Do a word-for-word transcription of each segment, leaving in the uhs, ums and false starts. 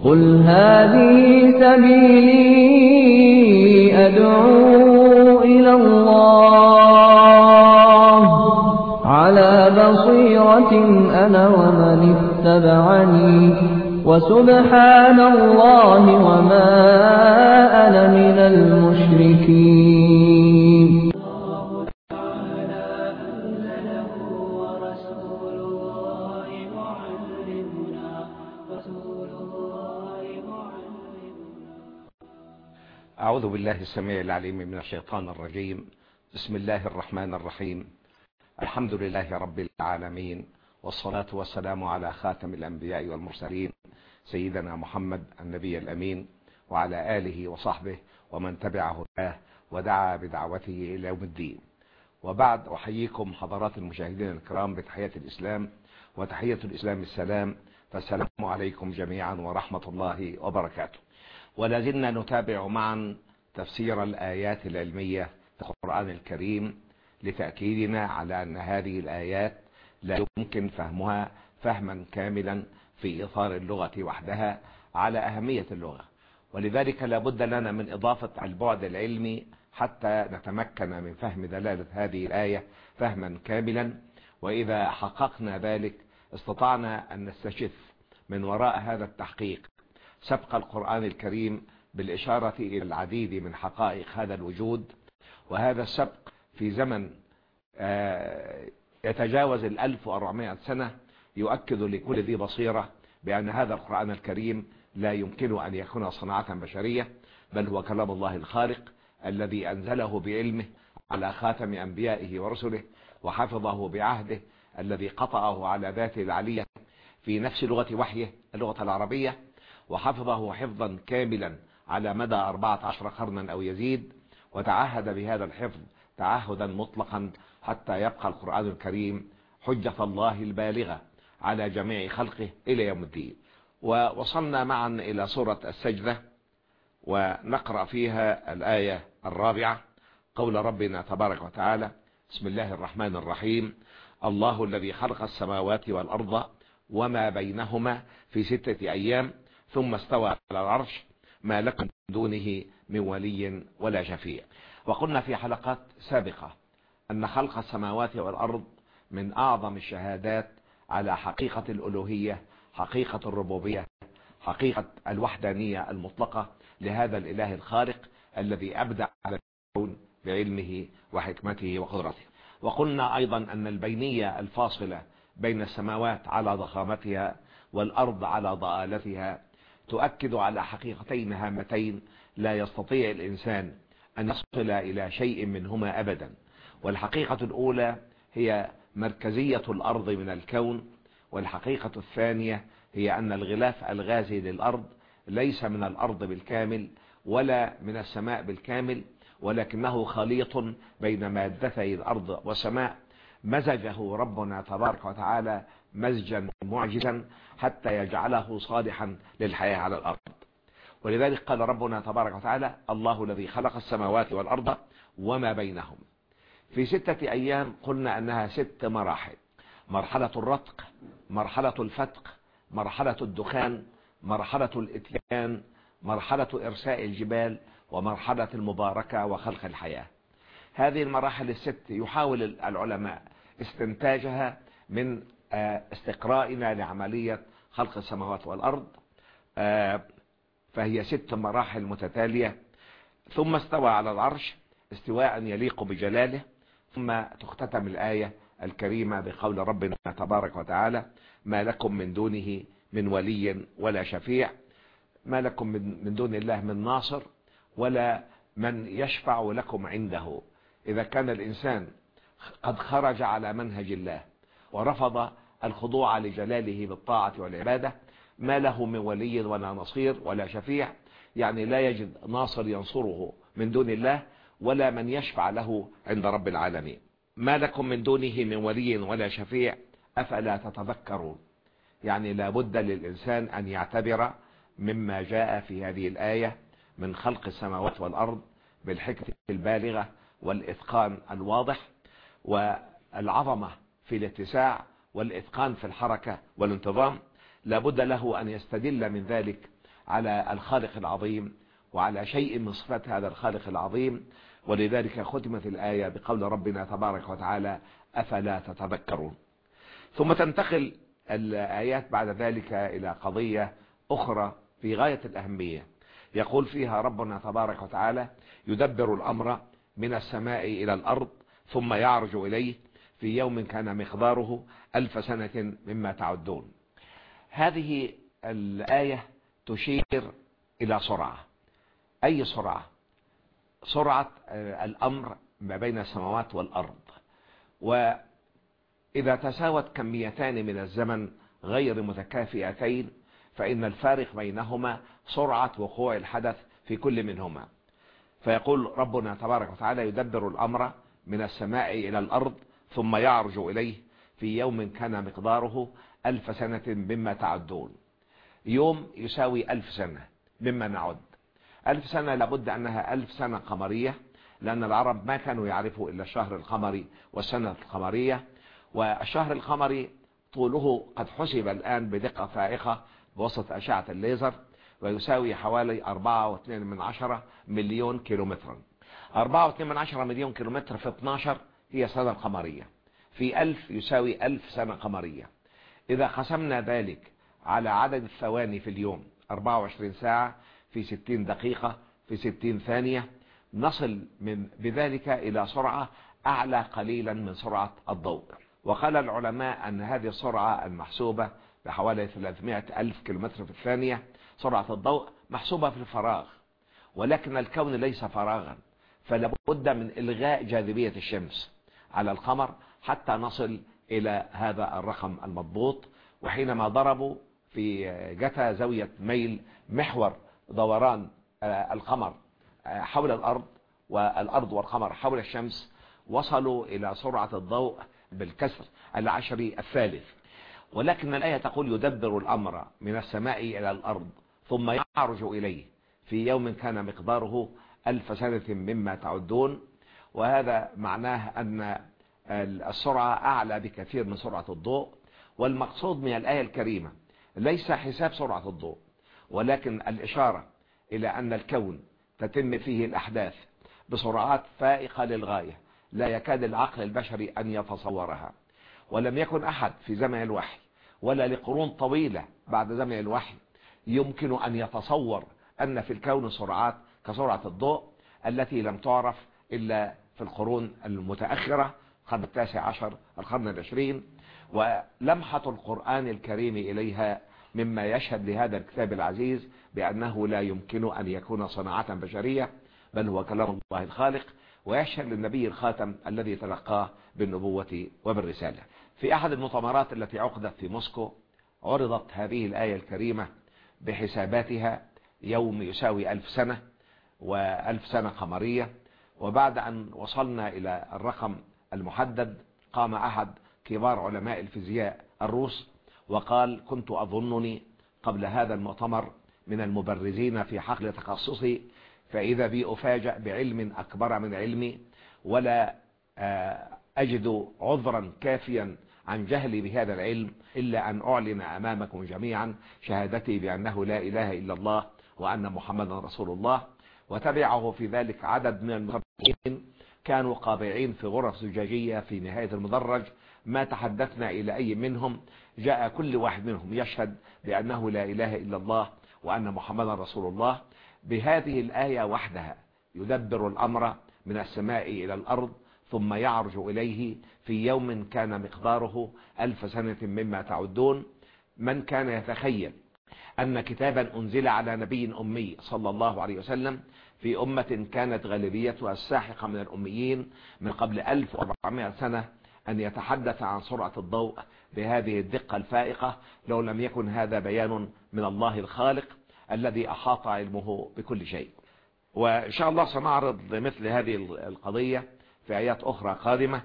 قل هذه سبيلي أدعو إلى الله على بصيرة أنا ومن اتبعني وسبحان الله وما أنا من المشركين. أعوذ بالله السميع العليم من الشيطان الرجيم. بسم الله الرحمن الرحيم. الحمد لله رب العالمين، والصلاة والسلام على خاتم الأنبياء والمرسلين سيدنا محمد النبي الأمين، وعلى آله وصحبه ومن تبع هداه ودعا بدعوته إلى يوم الدين. وبعد، أحييكم حضرات المشاهدين الكرام بتحية الإسلام، وتحية الإسلام السلام، فالسلام عليكم جميعا ورحمة الله وبركاته. ولازلنا نتابع معا تفسير الآيات العلمية في القرآن الكريم، لتأكيدنا على أن هذه الآيات لا يمكن فهمها فهما كاملا في إطار اللغة وحدها على أهمية اللغة، ولذلك لا بد لنا من إضافة البعد العلمي حتى نتمكن من فهم دلالة هذه الآية فهما كاملا. وإذا حققنا ذلك استطعنا أن نستشف من وراء هذا التحقيق سبق القرآن الكريم بالإشارة إلى العديد من حقائق هذا الوجود، وهذا السبق في زمن يتجاوز الألف وأربعمائة سنة يؤكد لكل ذي بصيرة بأن هذا القرآن الكريم لا يمكن أن يكون صناعة بشرية، بل هو كلام الله الخالق الذي أنزله بعلمه على خاتم أنبيائه ورسله، وحفظه بعهده الذي قطعه على ذاته العلية في نفس لغة وحيه اللغة العربية، وحفظه حفظا كاملا على مدى أربعة عشر قرنا أو يزيد، وتعهد بهذا الحفظ تعهدا مطلقا حتى يبقى القرآن الكريم حجة الله البالغة على جميع خلقه إلى يوم الدين. ووصلنا معا إلى سورة السجدة، ونقرأ فيها الآية الرابعة، قول ربنا تبارك وتعالى: بسم الله الرحمن الرحيم. الله الذي خلق السماوات والأرض وما بينهما في ستة أيام ثم استوى على العرش ما لكم من دونه من ولي ولا شفيع. وقلنا في حلقات سابقة أن خلق السماوات والأرض من أعظم الشهادات على حقيقة الألوهية، حقيقة الربوبية، حقيقة الوحدانية المطلقة لهذا الإله الخالق الذي أبدع على الكون بعلمه وحكمته وقدرته. وقلنا أيضا أن البينية الفاصلة بين السماوات على ضخامتها والأرض على ضآلتها تؤكد على حقيقتين هامتين لا يستطيع الإنسان أن يصل إلى شيء منهما أبدا. والحقيقة الأولى هي مركزية الأرض من الكون، والحقيقة الثانية هي أن الغلاف الغازي للأرض ليس من الأرض بالكامل ولا من السماء بالكامل، ولكنه خليط بين مادتي الأرض والسماء، مزجه ربنا تبارك وتعالى مزجا معجزا حتى يجعله صالحا للحياة على الأرض. ولذلك قال ربنا تبارك وتعالى: الله الذي خلق السماوات والأرض وما بينهم في ستة أيام. قلنا أنها ست مراحل: مرحلة الرتق، مرحلة الفتق، مرحلة الدخان، مرحلة الإتيان، مرحلة إرساء الجبال، ومرحلة المباركة وخلق الحياة. هذه المراحل الست يحاول العلماء استنتاجها من استقرائنا لعملية خلق السماوات والأرض، فهي ست مراحل متتالية. ثم استوى على العرش استواء يليق بجلاله، ثم تختتم الآية الكريمة بقول ربنا تبارك وتعالى: ما لكم من دونه من ولي ولا شفيع. ما لكم من دون الله من ناصر ولا من يشفع لكم عنده. إذا كان الإنسان قد خرج على منهج الله ورفض الخضوع لجلاله بالطاعة والعبادة، ما له من ولي ولا نصير ولا شفيع، يعني لا يجد ناصر ينصره من دون الله ولا من يشفع له عند رب العالمين. ما لكم من دونه من ولي ولا شفيع أفلا تتذكرون. يعني لا بد للإنسان أن يعتبر مما جاء في هذه الآية من خلق السماوات والأرض بالحكمة البالغة والإتقان الواضح والعظمة في الاتساع والإتقان في الحركة والانتظام. لابد له أن يستدل من ذلك على الخالق العظيم وعلى شيء من صفات هذا الخالق العظيم. ولذلك ختمت الآية بقول ربنا تبارك وتعالى أفلا تتذكرون. ثم تنتقل الآيات بعد ذلك إلى قضية أخرى في غاية الأهمية، يقول فيها ربنا تبارك وتعالى يدبر الأمر من السماء إلى الأرض ثم يعرج إليه في يوم كان مقداره ألف سنة مما تعدون. هذه الآية تشير إلى سرعة. أي سرعة؟ سرعة الأمر ما بين السماوات والأرض. وإذا تساوت كميتان من الزمن غير متكافئتين فإن الفارق بينهما سرعة وقوع الحدث في كل منهما. فيقول ربنا تبارك وتعالى يدبر الأمر من السماء إلى الأرض ثم يعرج إليه في يوم كان مقداره ألف سنة مما تعدون. يوم يساوي ألف سنة مما نعد. ألف سنة لابد أنها ألف سنة قمرية، لأن العرب ما كانوا يعرفوا إلا الشهر القمري والسنة القمرية. والشهر القمري طوله قد حسب الآن بدقة فائقة بواسطة أشعة الليزر، ويساوي حوالي أربعة واثنين من عشرة مليون كيلومترا. أربعة واثنين من عشرة مليون كيلومتر في اثناشر هي سنة قمرية، في ألف يساوي ألف سنة قمرية. إذا قسمنا ذلك على عدد الثواني في اليوم أربعة وعشرين ساعة في ستين دقيقة في ستين ثانية نصل من بذلك إلى سرعة أعلى قليلا من سرعة الضوء. وقال العلماء أن هذه السرعة المحسوبة بحوالي ثلاثمائة ألف كيلومتر في الثانية سرعة الضوء محسوبة في الفراغ، ولكن الكون ليس فراغا، فلا بد من إلغاء جاذبية الشمس على القمر حتى نصل إلى هذا الرقم المضبوط. وحينما ضربوا في جتا زاوية ميل محور دوران القمر حول الأرض والأرض والقمر حول الشمس وصلوا إلى سرعة الضوء بالكسر العشري الثالث. ولكن الآية تقول يدبر الأمر من السماء إلى الأرض ثم يعرج إليه في يوم كان مقداره ألف سنة مما تعدون. وهذا معناه أن السرعة أعلى بكثير من سرعة الضوء. والمقصود من الآية الكريمة ليس حساب سرعة الضوء، ولكن الإشارة إلى أن الكون تتم فيه الأحداث بسرعات فائقة للغاية لا يكاد العقل البشري أن يتصورها. ولم يكن أحد في زمن الوحي ولا لقرون طويلة بعد زمن الوحي يمكن أن يتصور أن في الكون سرعات كسرعة الضوء التي لم تعرف إلا في القرون المتأخرة، القرن التاسع عشر القرن العشرين. ولمحة القرآن الكريم إليها مما يشهد لهذا الكتاب العزيز بأنه لا يمكن أن يكون صناعة بشرية، بل هو كلام الله الخالق، ويشهد للنبي الخاتم الذي تلقاه بالنبوة وبالرسالة. في أحد المؤتمرات التي عقدت في موسكو عرضت هذه الآية الكريمة بحساباتها يوم يساوي ألف سنة وألف سنة قمرية. وبعد أن وصلنا إلى الرقم المحدد قام أحد كبار علماء الفيزياء الروس وقال كنت أظنني قبل هذا المؤتمر من المبرزين في حقل تخصصي، فإذا بي أفاجأ بعلم أكبر من علمي ولا أجد عذرا كافيا عن جهلي بهذا العلم إلا أن أعلن أمامكم جميعا شهادتي بأنه لا إله إلا الله وأن محمدا رسول الله. وتبعه في ذلك عدد من المتابعين كانوا قابعين في غرف زجاجية في نهاية المدرج، ما تحدثنا إلى أي منهم جاء كل واحد منهم يشهد بأنه لا إله إلا الله وأن محمدا رسول الله. بهذه الآية وحدها يدبر الأمر من السماء إلى الأرض ثم يعرج إليه في يوم كان مقداره ألف سنة مما تعدون. من كان يتخيل أن كتابا أنزل على نبي أمي صلى الله عليه وسلم في أمة كانت غالبيتها الساحقة من الأميين من قبل ألف وأربعمائة سنة أن يتحدث عن سرعة الضوء بهذه الدقة الفائقة لو لم يكن هذا بيان من الله الخالق الذي أحاط علمه بكل شيء. وإن شاء الله سنعرض مثل هذه القضية في آيات أخرى قادمة،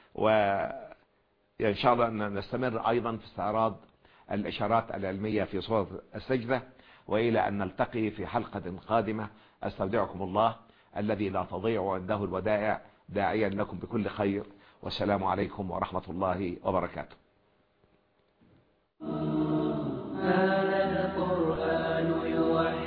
وإن شاء الله أن نستمر أيضا في استعراض الإشارات العلمية في سورة السجدة. وإلى أن نلتقي في حلقة قادمة أستودعكم الله الذي لا تضيع عنده الودائع داعيا لكم بكل خير، والسلام عليكم ورحمة الله وبركاته. هذا القرآن يوحي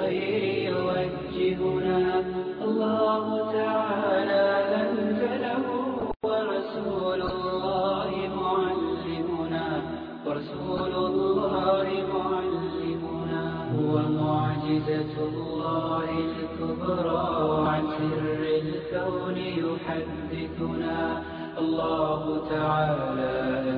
للخير يوجهنا. الله تعالى أنزله ورسول الله معلمنا، ورسول الله معلمنا. هو معجزة الله الكبرى عن سر الكون يحدثنا. الله تعالى